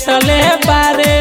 चटले बारे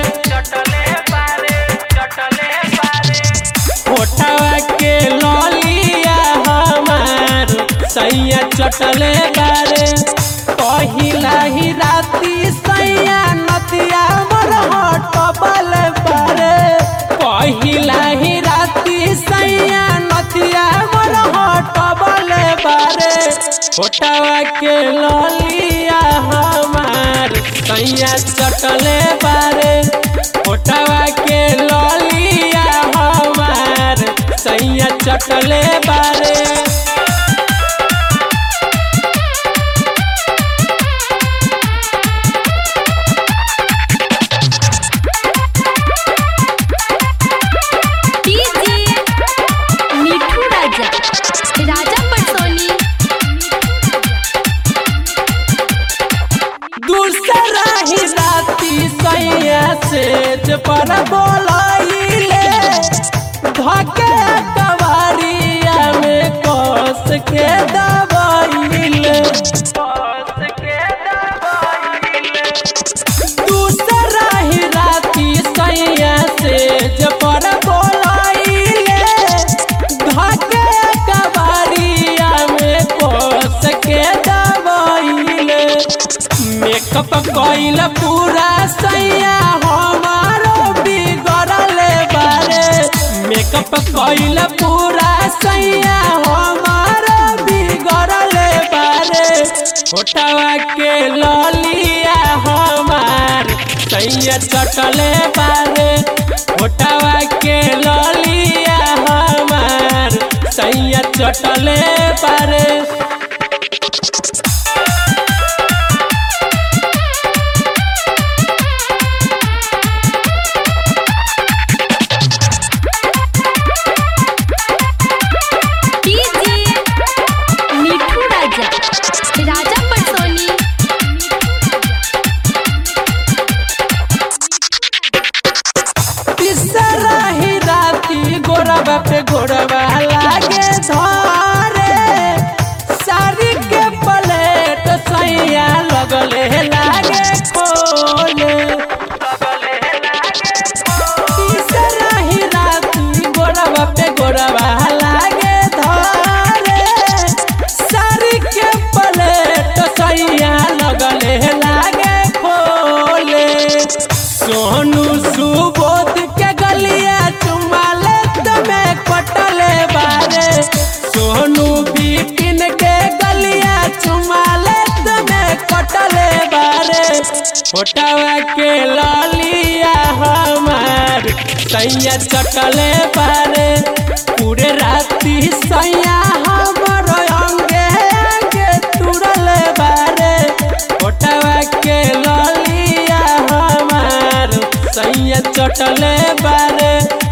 होठवा के ललिया हमार सैया चटले बारे पहिला ही राती सैया नतिया मोर हटबल बारे पहिला ही राती सैया नतिया मोर हटबल बारे होठवा के ललिया हमार सैया चटले बारे होठवा के ललिया हमार सैया चटले बारे दूसरा ही राती सैया सेज पर बोलाइले धके कवारिया में कस के दबाइले दूसरा ही राती सैया सेज पर बोलाइले धके कवारिया में कस के दबाइले मेकअप कइल पूरा सैया हमारो बिगड़ल बारे मेकअप कइल पूरा सैया हमारो बिगड़ल बारे होठवा के ललिया हमार सैया चटले बारे होठवा के ललिया हमार सैया चटले बारे गोरबा पे गोरबा लागे धरे सारी के प्लेट सैया लगले लागे खोले तीसरा ही राती गोरबा पे गोरबा लागे धरे सारी के प्लेट सैया लगले लागे खोले सोनू सुबोध के गलिया चुमाले में कटले बारे सोनू बिपिन के गलिया चुमाले में कटले बारे होठवा के ललिया हमार सैया चटले बारे पूरे राती सैया हमर अंगे अंगे तुरल बारे होठवा के ललिया हमार सैया चटले बारे